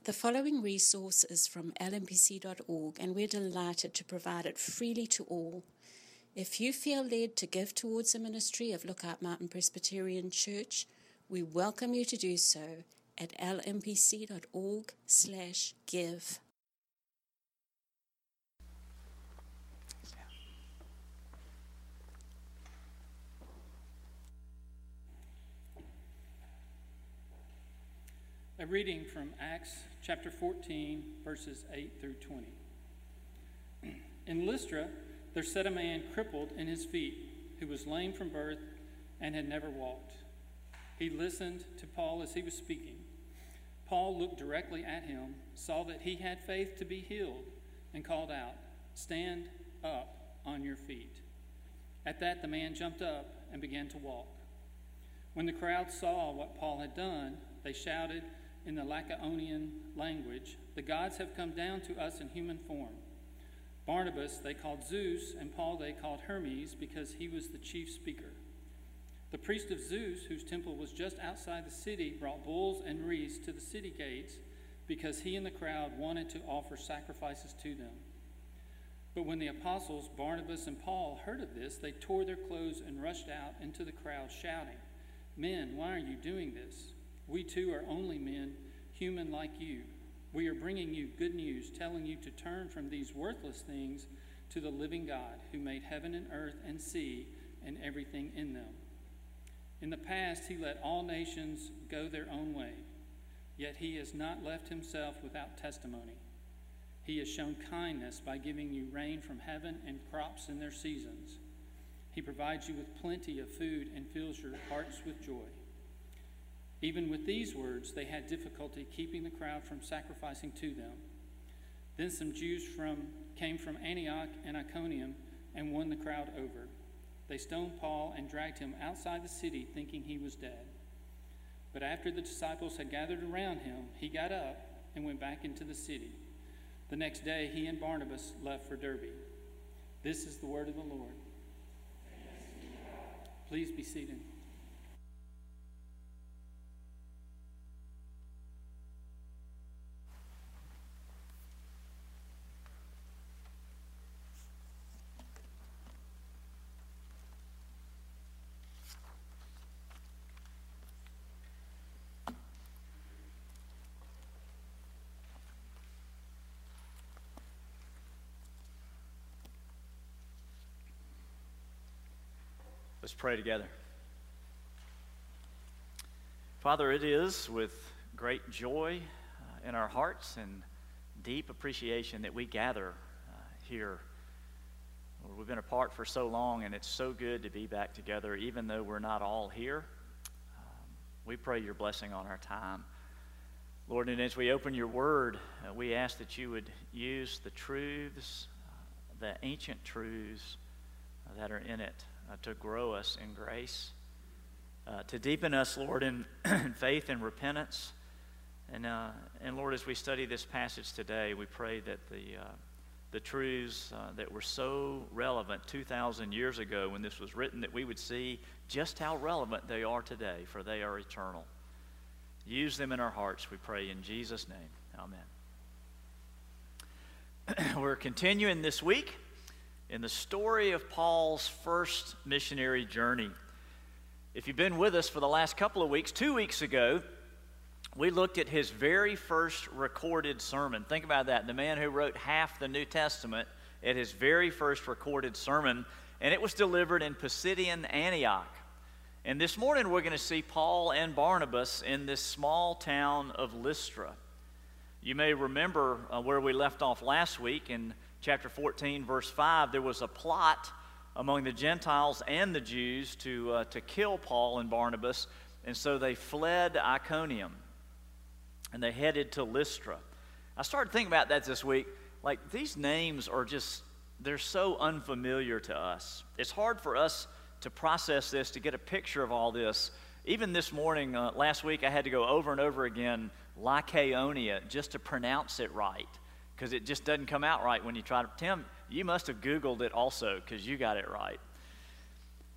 The following resource is from lmpc.org, and we're delighted to provide it freely to all. If you feel led to give towards the ministry of Lookout Mountain Presbyterian Church, we welcome you to do so at lmpc.org/give. A reading from Acts chapter 14, verses 8 through 20. In Lystra, there sat a man crippled in his feet, who was lame from birth and had never walked. He listened to Paul as he was speaking. Paul looked directly at him, saw that he had faith to be healed, and called out, "Stand up on your feet." At that, the man jumped up and began to walk. When the crowd saw what Paul had done, they shouted in the Lycaonian language, "The gods have come down to us in human form." Barnabas they called Zeus, and Paul they called Hermes, because he was the chief speaker. The priest of Zeus, whose temple was just outside the city, brought bulls and wreaths to the city gates, because he and the crowd wanted to offer sacrifices to them. But when the apostles Barnabas and Paul heard of this, they tore their clothes and rushed out into the crowd, shouting, "Men, why are you doing this? We too are only men, human like you. We are bringing you good news, telling you to turn from these worthless things to the living God, who made heaven and earth and sea and everything in them. In the past, he let all nations go their own way, yet he has not left himself without testimony. He has shown kindness by giving you rain from heaven and crops in their seasons. He provides you with plenty of food and fills your hearts with joy." Even with these words, they had difficulty keeping the crowd from sacrificing to them. Then some Jews came from Antioch and Iconium and won the crowd over. They stoned Paul and dragged him outside the city, thinking he was dead. But after the disciples had gathered around him, he got up and went back into the city. The next day, he and Barnabas left for Derbe. This is the word of the Lord. Please be seated. Let's pray together. Father, it is with great joy in our hearts and deep appreciation that we gather here. Lord, we've been apart for so long, and it's so good to be back together, even though we're not all here. We pray your blessing on our time. Lord, and as we open your word, we ask that you would use the truths, the ancient truths that are in it, to grow us in grace, to deepen us, Lord, in faith and repentance. And Lord, as we study this passage today, we pray that the truths that were so relevant 2,000 years ago when this was written, that we would see just how relevant they are today, for they are eternal. Use them in our hearts, we pray in Jesus' name. Amen. We're continuing this week in the story of Paul's first missionary journey. If you've been with us for the last couple of weeks, 2 weeks ago, we looked at his very first recorded sermon. Think about that. The man who wrote half the New Testament at his very first recorded sermon, and it was delivered in Pisidian Antioch. And this morning we're going to see Paul and Barnabas in this small town of Lystra. You may remember where we left off last week in chapter 14, verse 5, there was a plot among the Gentiles and the Jews to kill Paul and Barnabas, and so they fled Iconium, and they headed to Lystra. I started thinking about that this week. Like, these names are just, they're so unfamiliar to us. It's hard for us to process this, to get a picture of all this. Even this morning, last week, I had to go over and over again, Lycaonia, just to pronounce it right, because it just doesn't come out right when you try to. Tim, you must have Googled it also, because you got it right.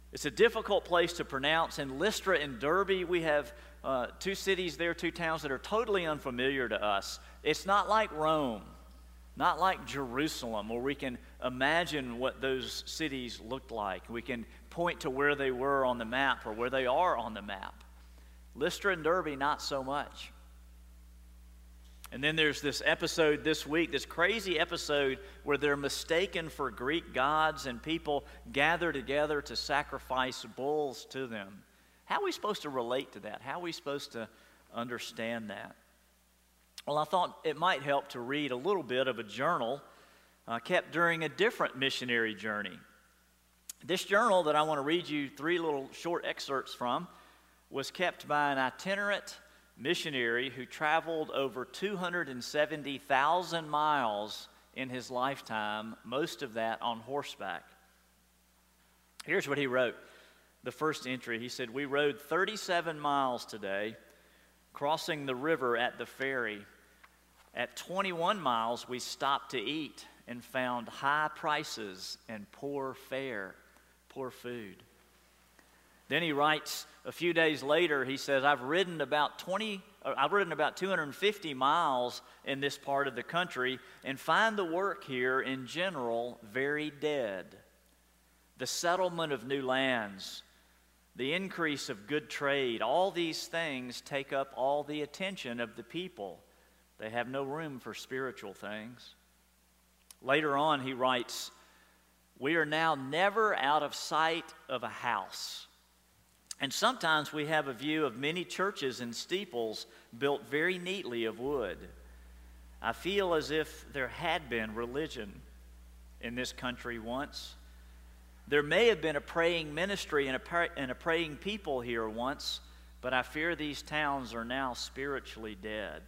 It's a difficult place to pronounce. In Lystra and Derbe, we have two cities there, two towns that are totally unfamiliar to us. It's not like Rome, not like Jerusalem, where we can imagine what those cities looked like. We can point to where they were on the map or where they are on the map. Lystra and Derbe, not so much. And then there's this episode this week, this crazy episode where they're mistaken for Greek gods and people gather together to sacrifice bulls to them. How are we supposed to relate to that? How are we supposed to understand that? Well, I thought it might help to read a little bit of a journal kept during a different missionary journey. This journal that I want to read you 3 little short excerpts from was kept by an itinerant missionary who traveled over 270,000 miles in his lifetime, most of that on horseback. Here's what he wrote. The first entry, he said, "We rode 37 miles today, crossing the river at the ferry. At 21 miles, we stopped to eat and found high prices and poor fare, poor food." Then he writes a few days later, he says, I've ridden about 250 miles in this part of the country and find the work here in general very dead. The settlement of new lands, the increase of good trade, all these things take up all the attention of the people. They have no room for spiritual things. Later on, he writes, we are now never out of sight of a house. And sometimes we have a view of many churches and steeples built very neatly of wood. I feel as if there had been religion in this country once. There may have been a praying ministry and a praying people here once, but I fear these towns are now spiritually dead.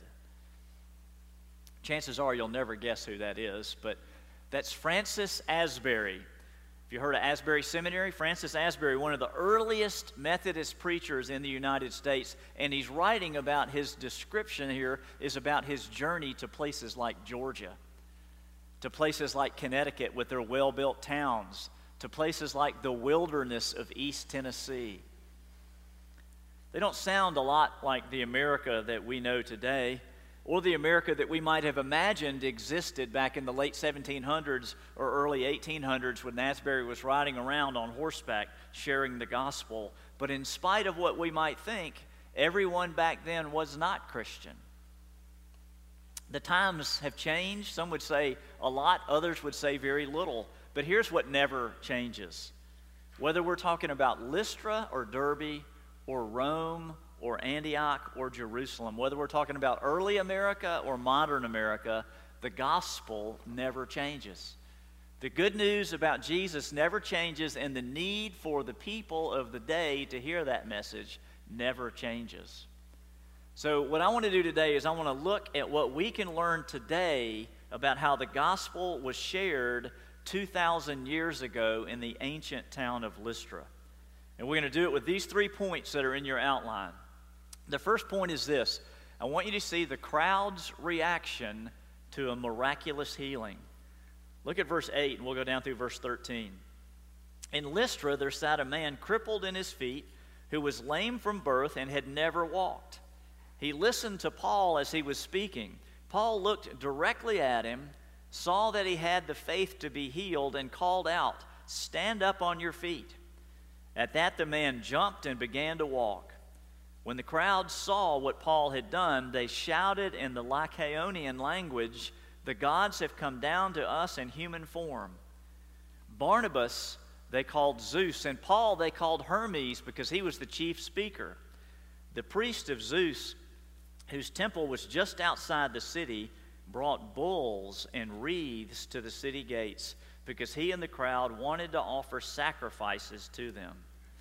Chances are you'll never guess who that is, but that's Francis Asbury. If you heard of Asbury Seminary, Francis Asbury, one of the earliest Methodist preachers in the United States, and he's writing about his description here is about his journey to places like Georgia, to places like Connecticut with their well-built towns, to places like the wilderness of East Tennessee. They don't sound a lot like the America that we know today, or the America that we might have imagined existed back in the late 1700s or early 1800s when Asbury was riding around on horseback sharing the gospel. But in spite of what we might think, everyone back then was not Christian. The times have changed. Some would say a lot, others would say very little. But here's what never changes. Whether we're talking about Lystra or Derbe or Rome or Antioch or Jerusalem, whether we're talking about early America or modern America, the gospel never changes. The good news about Jesus never changes, and the need for the people of the day to hear that message never changes. So what I want to do today is I want to look at what we can learn today about how the gospel was shared 2,000 years ago in the ancient town of Lystra. And we're going to do it with these 3 points that are in your outline. The first point is this. I want you to see the crowd's reaction to a miraculous healing. Look at verse 8, and we'll go down through verse 13. In Lystra, there sat a man crippled in his feet, who was lame from birth and had never walked. He listened to Paul as he was speaking. Paul looked directly at him, saw that he had the faith to be healed, and called out, "Stand up on your feet." At that, the man jumped and began to walk. When the crowd saw what Paul had done, they shouted in the Lycaonian language, "The gods have come down to us in human form." Barnabas they called Zeus, and Paul they called Hermes because he was the chief speaker. The priest of Zeus, whose temple was just outside the city, brought bulls and wreaths to the city gates because he and the crowd wanted to offer sacrifices to them.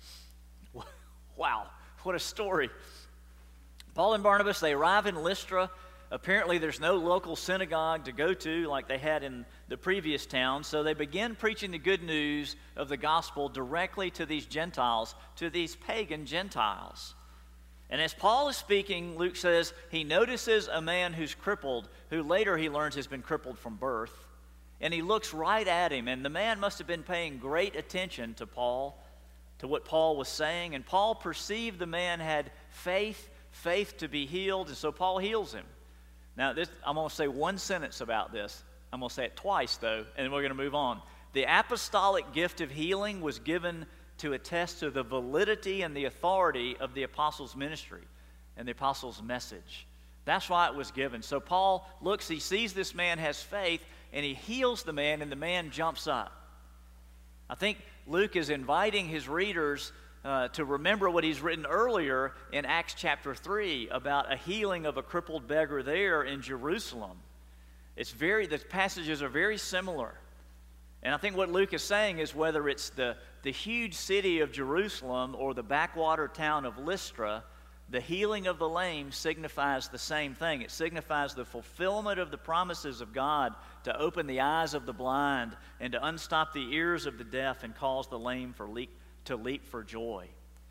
Wow. What a story. Paul and Barnabas, they arrive in Lystra. Apparently there's no local synagogue to go to like they had in the previous town, so they begin preaching the good news of the gospel directly to these Gentiles, to these pagan Gentiles. And as Paul is speaking, Luke says he notices a man who's crippled, who later he learns has been crippled from birth, and he looks right at him, and the man must have been paying great attention to Paul. to what Paul was saying. And Paul perceived the man had faith to be healed, and so Paul heals him. Now, I'm going to say one sentence about this. I'm going to say it twice, though, and then we're going to move on. The apostolic gift of healing was given to attest to the validity and the authority of the apostles' ministry and the apostles' message. That's why it was given. So Paul looks, he sees this man has faith, and he heals the man, and the man jumps up. I think Luke is inviting his readers to remember what he's written earlier in Acts chapter 3 about a healing of a crippled beggar there in Jerusalem. The passages are very similar. And I think what Luke is saying is whether it's the huge city of Jerusalem or the backwater town of Lystra, the healing of the lame signifies the same thing. It signifies the fulfillment of the promises of God to open the eyes of the blind and to unstop the ears of the deaf and cause the lame to leap for joy.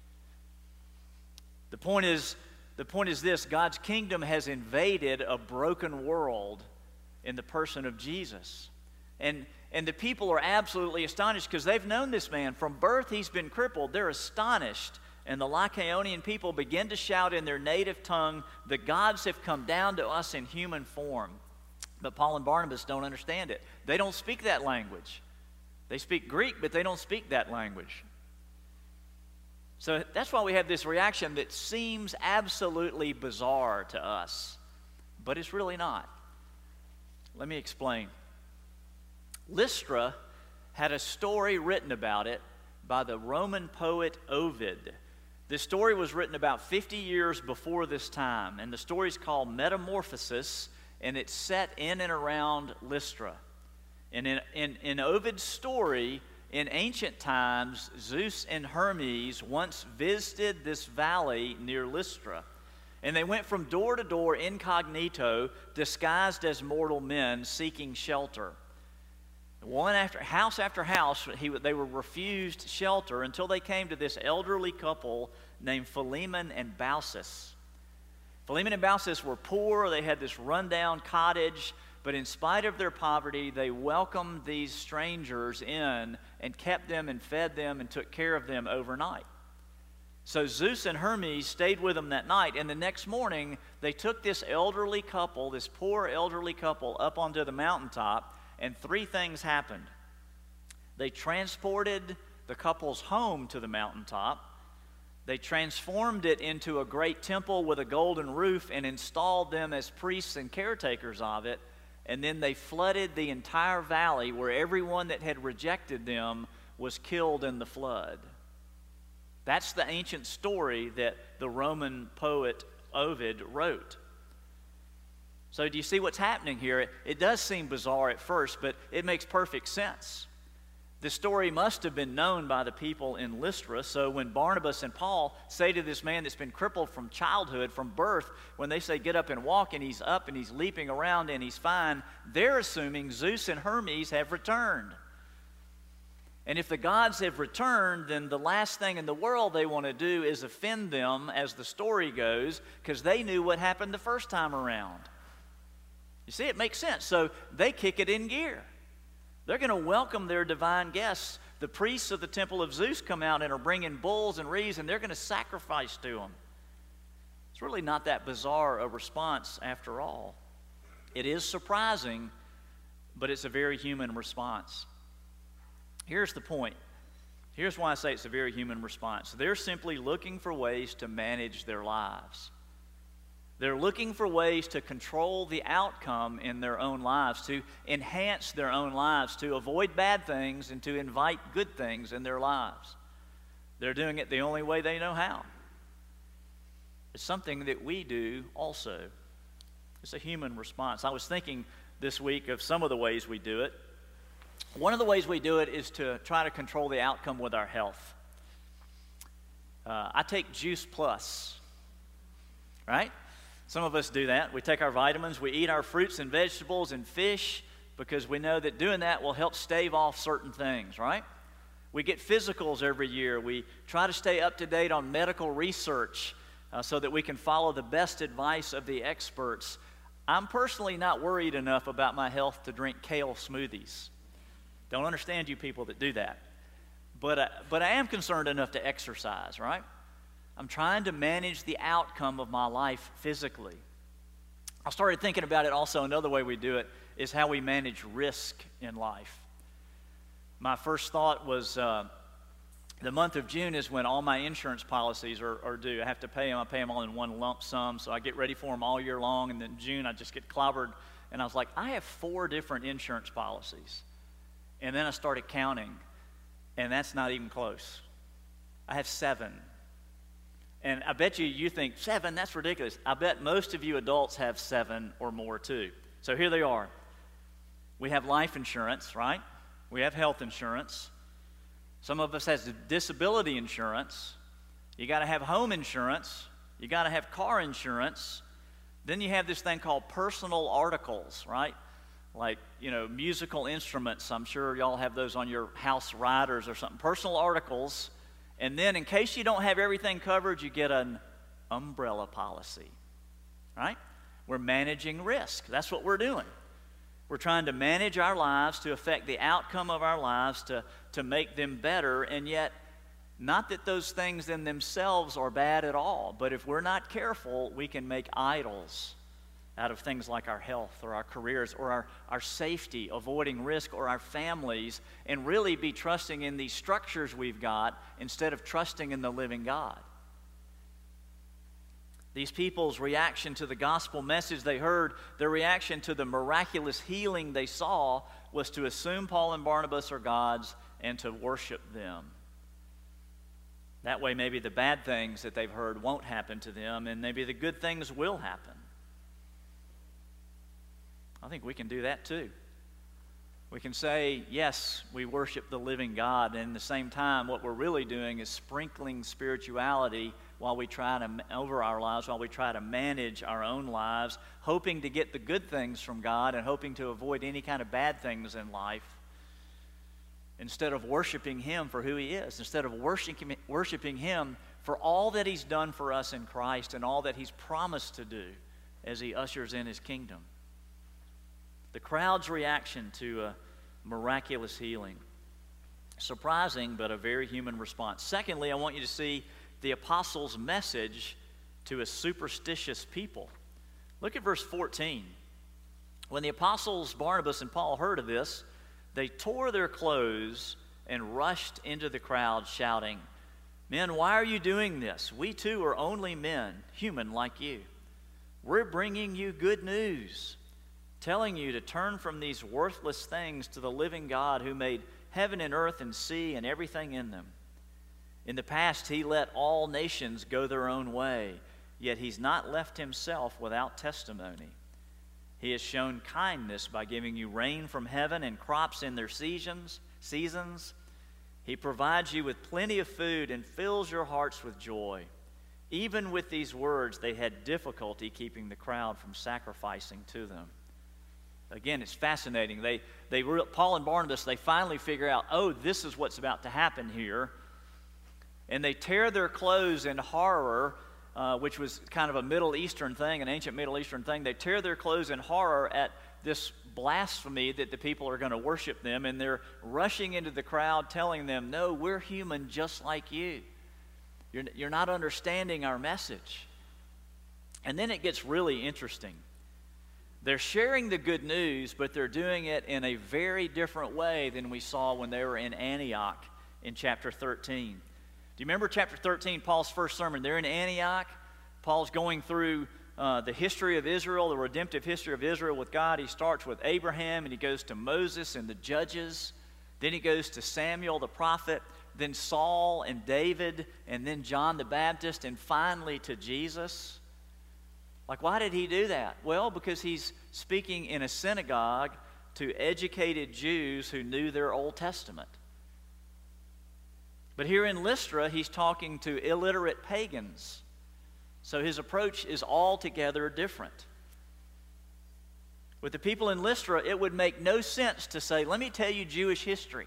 The point is this: God's kingdom has invaded a broken world in the person of Jesus. And the people are absolutely astonished because they've known this man. From birth, he's been crippled. They're astonished. And the Lycaonian people begin to shout in their native tongue, "The gods have come down to us in human form." But Paul and Barnabas don't understand it. They don't speak that language. They speak Greek, but they don't speak that language. So that's why we have this reaction that seems absolutely bizarre to us, but it's really not. Let me explain. Lystra had a story written about it by the Roman poet Ovid. This story was written about 50 years before this time, and the story is called Metamorphosis, and it's set in and around Lystra. And in Ovid's story, in ancient times, Zeus and Hermes once visited this valley near Lystra, and they went from door to door incognito, disguised as mortal men seeking shelter. House after house, they were refused shelter until they came to this elderly couple named Philemon and Baucis. Philemon and Baucis were poor. They had this rundown cottage, but in spite of their poverty, they welcomed these strangers in and kept them and fed them and took care of them overnight. So Zeus and Hermes stayed with them that night, and the next morning, they took this elderly couple, this poor elderly couple, up onto the mountaintop, and three things happened. They transported the couple's home to the mountaintop. They transformed it into a great temple with a golden roof and installed them as priests and caretakers of it. And then they flooded the entire valley where everyone that had rejected them was killed in the flood. That's the ancient story that the Roman poet Ovid wrote. So do you see what's happening here? It does seem bizarre at first, but it makes perfect sense. The story must have been known by the people in Lystra, so when Barnabas and Paul say to this man that's been crippled from childhood, from birth, when they say get up and walk, and he's up and he's leaping around and he's fine, they're assuming Zeus and Hermes have returned. And if the gods have returned, then the last thing in the world they want to do is offend them, as the story goes, because they knew what happened the first time around. You see, it makes sense. So they kick it in gear. They're going to welcome their divine guests. The priests of the temple of Zeus come out and are bringing bulls and wreaths, and they're going to sacrifice to them. It's really not that bizarre a response after all. It is surprising, but it's a very human response. Here's the point. Here's why I say it's a very human response. They're simply looking for ways to manage their lives. They're looking for ways to control the outcome in their own lives, to enhance their own lives, to avoid bad things and to invite good things in their lives. They're doing it the only way they know how. It's something that we do also. It's a human response. I was thinking this week of some of the ways we do it. One of the ways we do it is to try to control the outcome with our health. I take Juice Plus, right? Some of us do that. We take our vitamins, we eat our fruits and vegetables and fish because we know that doing that will help stave off certain things, right? We get physicals every year. We try to stay up to date on medical research so that we can follow the best advice of the experts. I'm personally not worried enough about my health to drink kale smoothies. Don't understand you people that do that. but I am concerned enough to exercise, right? I'm trying to manage the outcome of my life physically. I started thinking about it also. Another way we do it is how we manage risk in life. My first thought was the month of June is when all my insurance policies are due. I have to pay them. I pay them all in one lump sum, so I get ready for them all year long, and then June I just get clobbered. And I was like, I have 4 different insurance policies. And then I started counting, and that's not even close. I have 7. And I bet you think, 7, that's ridiculous. I bet most of you adults have 7 or more too. So here they are. We have life insurance, right? We have health insurance. Some of us has disability insurance. You got to have home insurance. You got to have car insurance. Then you have this thing called personal articles, right? Like, musical instruments. I'm sure y'all have those on your house riders or something. Personal articles. And then in case you don't have everything covered, you get an umbrella policy, right? We're managing risk. That's what we're doing. We're trying to manage our lives to affect the outcome of our lives, to make them better, and yet not that those things in themselves are bad at all, but if we're not careful, we can make idols out of things like our health or our careers or our safety, avoiding risk, or our families, and really be trusting in these structures we've got instead of trusting in the living God. These people's reaction to the gospel message they heard, their reaction to the miraculous healing they saw, was to assume Paul and Barnabas are gods and to worship them. That way maybe the bad things that they've heard won't happen to them, and maybe the good things will happen. I think we can do that too. We can say, yes, we worship the living God, and at the same time, what we're really doing is sprinkling spirituality while we try to, over our lives, while we try to manage our own lives, hoping to get the good things from God and hoping to avoid any kind of bad things in life, instead of worshiping Him for who He is, instead of worshiping Him for all that He's done for us in Christ and all that He's promised to do as He ushers in His kingdom. The crowd's reaction to a miraculous healing. Surprising, but a very human response. Secondly, I want you to see the apostles' message to a superstitious people. Look at verse 14. When the apostles Barnabas and Paul heard of this, they tore their clothes and rushed into the crowd, shouting, "Men, why are you doing this? We too are only men, human like you. We're bringing you good news, telling you to turn from these worthless things to the living God who made heaven and earth and sea and everything in them. In the past, He let all nations go their own way, yet He's not left Himself without testimony. He has shown kindness by giving you rain from heaven and crops in their seasons. He provides you with plenty of food and fills your hearts with joy." Even with these words, they had difficulty keeping the crowd from sacrificing to them. Again, it's fascinating. Paul and Barnabas, they finally figure out, oh, this is what's about to happen here. And they tear their clothes in horror, which was kind of a Middle Eastern thing, an ancient Middle Eastern thing. They tear their clothes in horror at this blasphemy that the people are going to worship them, and they're rushing into the crowd telling them, no, we're human just like you. You're not understanding our message. And then it gets really interesting. They're sharing the good news, but they're doing it in a very different way than we saw when they were in Antioch in chapter 13. Do you remember chapter 13, Paul's first sermon? They're in Antioch. Paul's going through the history of Israel, the redemptive history of Israel with God. He starts with Abraham, and he goes to Moses and the judges. Then he goes to Samuel the prophet, then Saul and David, and then John the Baptist, and finally to Jesus. Like, why did he do that? Well, because he's speaking in a synagogue to educated Jews who knew their Old Testament. But here in Lystra, he's talking to illiterate pagans. So his approach is altogether different. With the people in Lystra, it would make no sense to say, let me tell you Jewish history.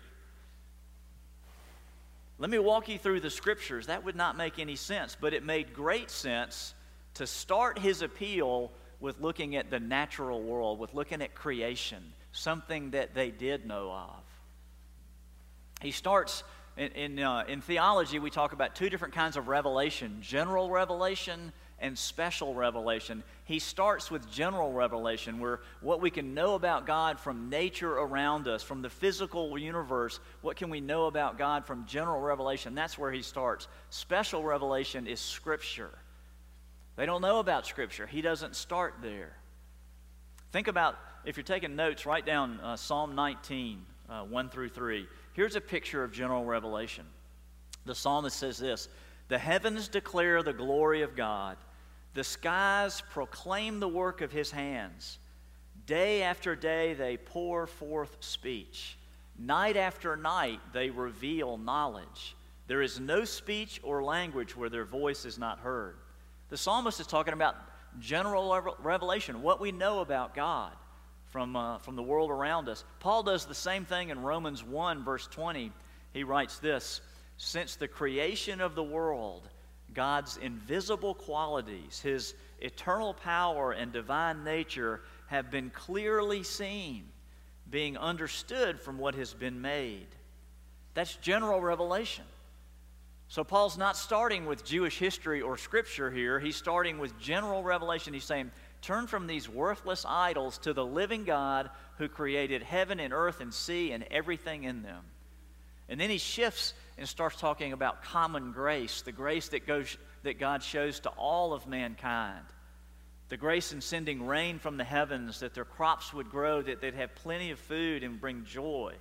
Let me walk you through the scriptures. That would not make any sense. But it made great sense to start his appeal with looking at the natural world, with looking at creation, something that they did know of. He starts in theology, we talk about two different kinds of revelation, general revelation and special revelation. He starts with general revelation, where what we can know about God from nature around us, from the physical universe, what can we know about God from general revelation? That's where he starts. Special revelation is Scripture. They don't know about Scripture. He doesn't start there. Think about, if you're taking notes, write down Psalm 19, 1 through 3. Here's a picture of general revelation. The psalmist says this: "The heavens declare the glory of God. The skies proclaim the work of his hands. Day after day they pour forth speech. Night after night they reveal knowledge. There is no speech or language where their voice is not heard." The psalmist is talking about general revelation, what we know about God from the world around us. Paul does the same thing in Romans 1, verse 20. He writes this: "Since the creation of the world, God's invisible qualities, his eternal power and divine nature have been clearly seen, being understood from what has been made." That's general revelation. So Paul's not starting with Jewish history or Scripture here. He's starting with general revelation. He's saying, turn from these worthless idols to the living God who created heaven and earth and sea and everything in them. And then he shifts and starts talking about common grace, the grace that God shows to all of mankind. The grace in sending rain from the heavens, that their crops would grow, that they'd have plenty of food and bring joy.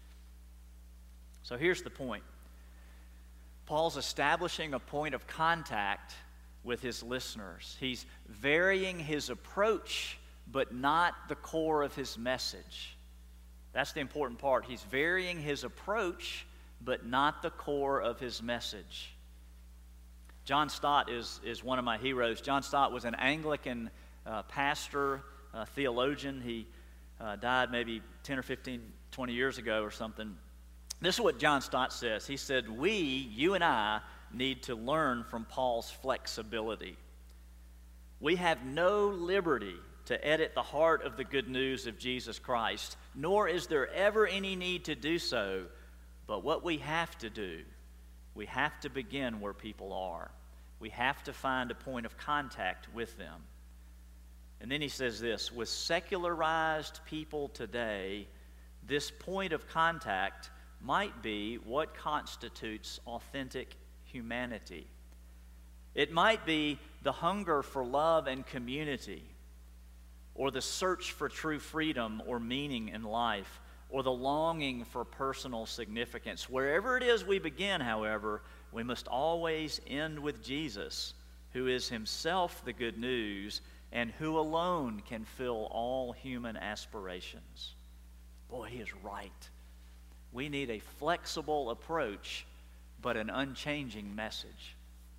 So here's the point. Paul's establishing a point of contact with his listeners. He's varying his approach, but not the core of his message. That's the important part. He's varying his approach, but not the core of his message. John Stott is one of my heroes. John Stott was an Anglican pastor, theologian. He died maybe 10 or 15, 20 years ago or something. This is what John Stott says. He said, you and I, need to learn from Paul's flexibility. We have no liberty to edit the heart of the good news of Jesus Christ, nor is there ever any need to do so. But what we have to do, we have to begin where people are. We have to find a point of contact with them. And then he says this: with secularized people today, this point of contact might be what constitutes authentic humanity. It might be the hunger for love and community, or the search for true freedom or meaning in life, or the longing for personal significance. Wherever it is we begin, however, we must always end with Jesus, who is himself the good news and who alone can fill all human aspirations. Boy, he is right. We need a flexible approach, but an unchanging message.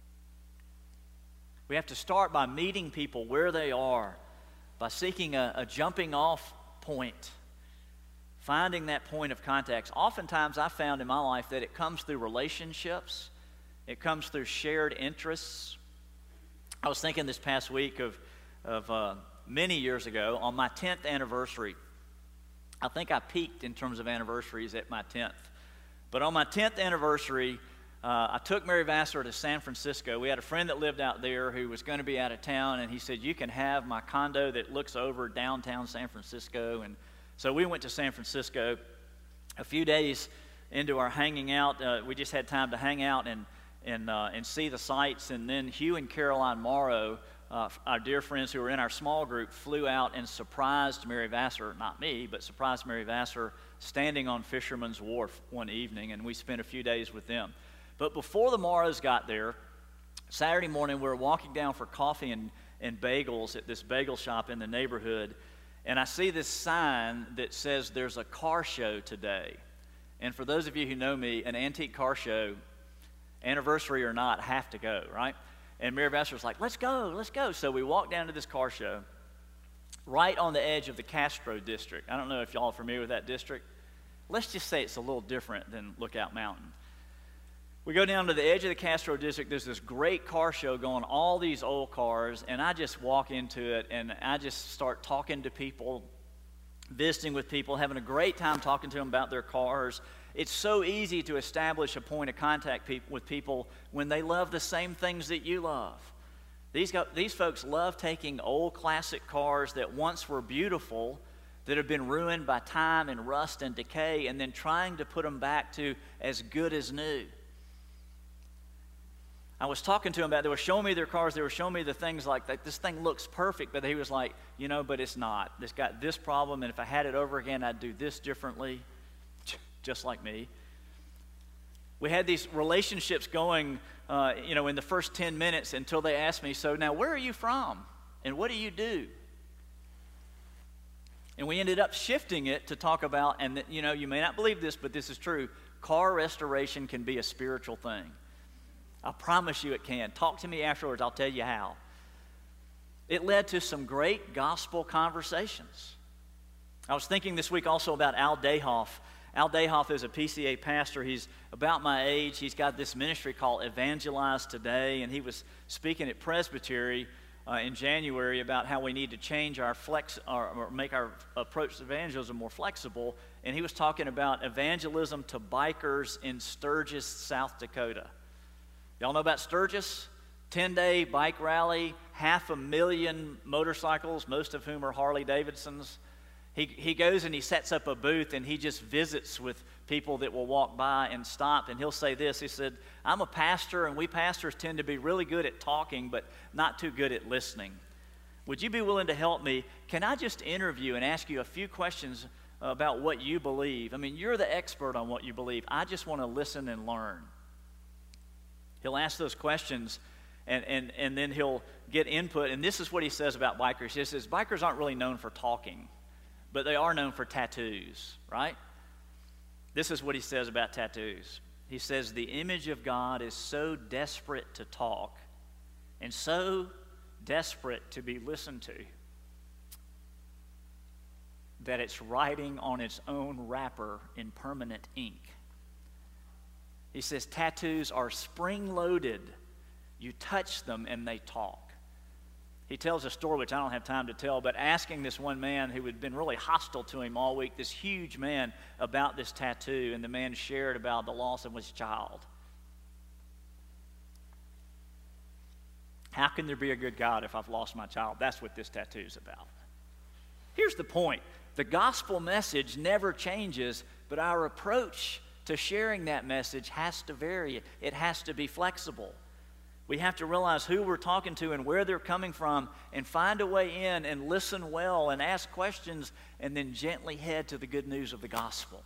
We have to start by meeting people where they are, by seeking a jumping off point, finding that point of contact. Oftentimes I found in my life that it comes through relationships, it comes through shared interests. I was thinking this past week of many years ago, on my 10th anniversary. I think I peaked in terms of anniversaries at my 10th. But on my 10th anniversary, I took Mary Vassar to San Francisco. We had a friend that lived out there who was going to be out of town, and he said, "You can have my condo that looks over downtown San Francisco." And so we went to San Francisco. A few days into our hanging out, we just had time to hang out and see the sights. And then Hugh and Caroline Morrow, our dear friends who were in our small group, flew out and surprised Mary Vassar, not me, but surprised Mary Vassar standing on Fisherman's Wharf one evening, and we spent a few days with them. But before the Morrows got there, Saturday morning we were walking down for coffee and bagels at this bagel shop in the neighborhood, and I see this sign that says there's a car show today. And for those of you who know me, an antique car show, anniversary or not, have to go, right? And Mary Vassar was like, let's go, let's go. So we walked down to this car show right on the edge of the Castro district. I don't know if y'all are familiar with that district. Let's just say it's a little different than Lookout Mountain. We go down to the edge of the Castro district. There's this great car show going, all these old cars, and I just walk into it, and I just start talking to people, visiting with people, having a great time talking to them about their cars. It's so easy to establish a point of contact with people when they love the same things that you love. These folks love taking old classic cars that once were beautiful, that have been ruined by time and rust and decay, and then trying to put them back to as good as new. I was talking to them about, they were showing me their cars, they were showing me the things like that. This thing looks perfect, but he was like, but it's not. It's got this problem, and if I had it over again, I'd do this differently, just like me. We had these relationships going, in the first 10 minutes until they asked me, so now where are you from? And what do you do? And we ended up shifting it to talk about, and you may not believe this, but this is true, car restoration can be a spiritual thing. I promise you it can. Talk to me afterwards. I'll tell you how. It led to some great gospel conversations. I was thinking this week also about Al Dayhoff. Al Dayhoff is a PCA pastor. He's about my age. He's got this ministry called Evangelize Today, and he was speaking at Presbytery in January about how we need to change our or make our approach to evangelism more flexible. And he was talking about evangelism to bikers in Sturgis, South Dakota. Y'all know about Sturgis? 10-day bike rally, 500,000 motorcycles, most of whom are Harley Davidsons. He goes and he sets up a booth and he just visits with people that will walk by and stop. And he'll say this, he said, I'm a pastor and we pastors tend to be really good at talking but not too good at listening. Would you be willing to help me? Can I just interview and ask you a few questions about what you believe? I mean, you're the expert on what you believe. I just want to listen and learn. He'll ask those questions, and then he'll get input. And this is what he says about bikers. He says, bikers aren't really known for talking, but they are known for tattoos, right? This is what he says about tattoos. He says, the image of God is so desperate to talk and so desperate to be listened to that it's writing on its own wrapper in permanent ink. He says tattoos are spring-loaded. You touch them and they talk. He tells a story, which I don't have time to tell, but asking this one man who had been really hostile to him all week, this huge man, about this tattoo, and the man shared about the loss of his child. How can there be a good God if I've lost my child? That's what this tattoo is about. Here's the point. The gospel message never changes, but our approach to sharing that message has to vary. It has to be flexible. We have to realize who we're talking to and where they're coming from and find a way in and listen well and ask questions and then gently head to the good news of the gospel.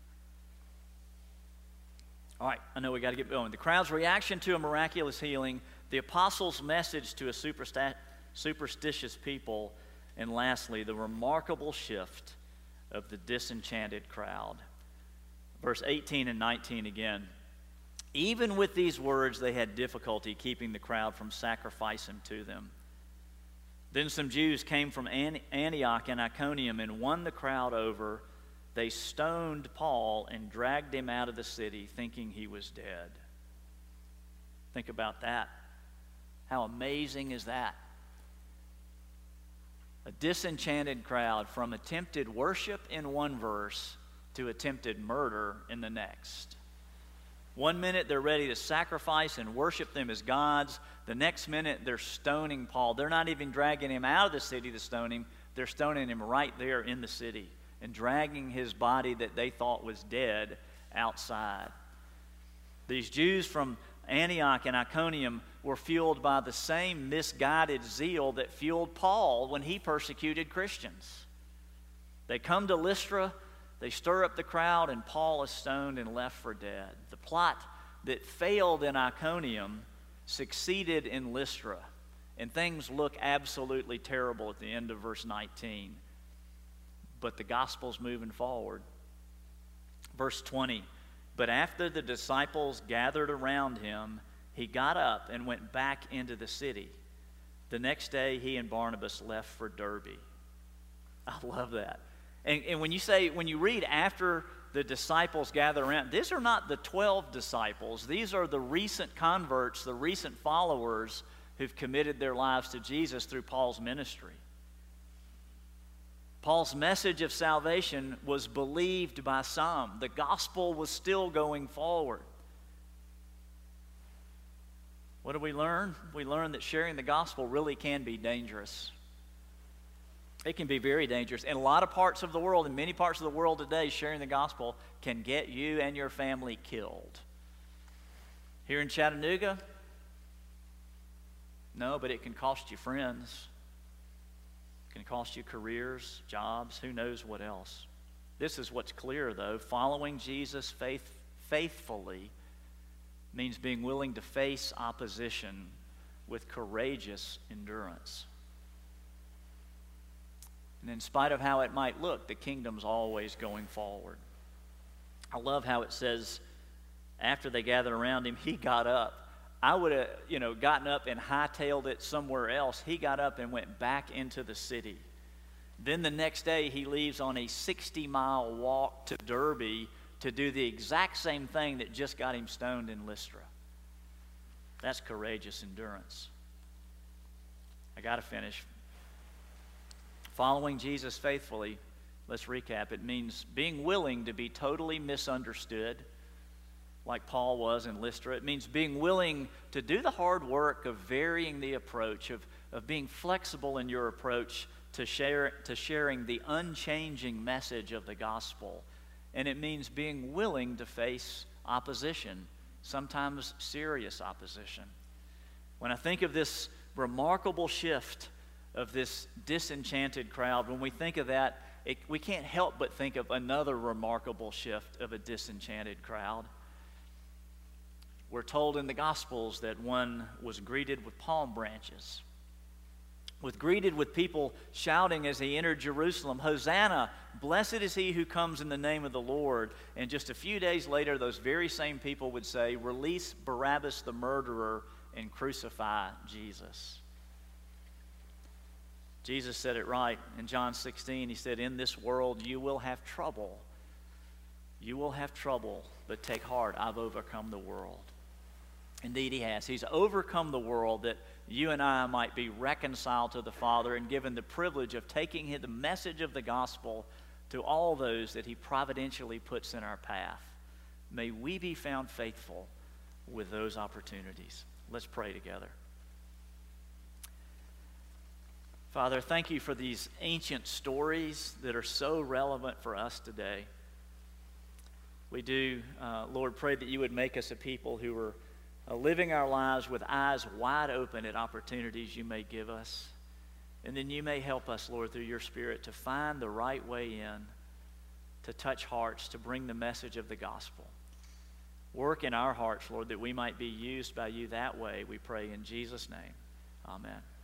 All right, I know we got to get going. The crowd's reaction to a miraculous healing, the apostles' message to a superstitious people, and lastly, the remarkable shift of the disenchanted crowd. Verse 18 and 19 again. Even with these words, they had difficulty keeping the crowd from sacrificing to them. Then some Jews came from Antioch and Iconium and won the crowd over. They stoned Paul and dragged him out of the city, thinking he was dead. Think about that. How amazing is that? A disenchanted crowd from attempted worship in one verse to attempted murder in the next. 1 minute they're ready to sacrifice and worship them as gods. The next minute they're stoning Paul. They're not even dragging him out of the city to stone him. They're stoning him right there in the city and dragging his body that they thought was dead outside. These Jews from Antioch and Iconium were fueled by the same misguided zeal that fueled Paul when he persecuted Christians. They come to Lystra, they stir up the crowd, and Paul is stoned and left for dead. The plot that failed in Iconium succeeded in Lystra, and things look absolutely terrible at the end of verse 19. But the gospel's moving forward. Verse 20, but after the disciples gathered around him, he got up and went back into the city. The next day, he and Barnabas left for Derbe. I love that. And when you read after the disciples gather around, these are not the 12 disciples. These are the recent converts, the recent followers who've committed their lives to Jesus through Paul's ministry. Paul's message of salvation was believed by some. The gospel was still going forward. What did we learn? We learned that sharing the gospel really can be dangerous. It can be very dangerous. In a lot of parts of the world, in many parts of the world today, sharing the gospel can get you and your family killed. Here in Chattanooga, no, but it can cost you friends. It can cost you careers, jobs, who knows what else. This is what's clear, though. Following Jesus faithfully means being willing to face opposition with courageous endurance. And in spite of how it might look, the kingdom's always going forward. I love how it says, after they gathered around him, he got up. I would have, gotten up and hightailed it somewhere else. He got up and went back into the city. Then the next day, he leaves on a 60-mile walk to Derbe to do the exact same thing that just got him stoned in Lystra. That's courageous endurance. I got to finish. Following Jesus faithfully, let's recap. It means being willing to be totally misunderstood, like Paul was in Lystra. It means being willing to do the hard work of varying the approach, of being flexible in your approach to sharing the unchanging message of the gospel. And it means being willing to face opposition, sometimes serious opposition. When I think of this remarkable shift of this disenchanted crowd, when we think of that, we can't help but think of another remarkable shift of a disenchanted crowd. We're told in the Gospels that one was greeted with palm branches, greeted with people shouting as he entered Jerusalem, "Hosanna, blessed is he who comes in the name of the Lord." And just a few days later, those very same people would say, "Release Barabbas the murderer and crucify Jesus." Jesus said it right in John 16. He said, "In this world you will have trouble. You will have trouble, but take heart, I've overcome the world." Indeed, he has. He's overcome the world that you and I might be reconciled to the Father and given the privilege of taking the message of the gospel to all those that he providentially puts in our path. May we be found faithful with those opportunities. Let's pray together. Father, thank you for these ancient stories that are so relevant for us today. We do, Lord, pray that you would make us a people who are living our lives with eyes wide open at opportunities you may give us. And then you may help us, Lord, through your Spirit to find the right way in, to touch hearts, to bring the message of the gospel. Work in our hearts, Lord, that we might be used by you that way, we pray in Jesus' name. Amen.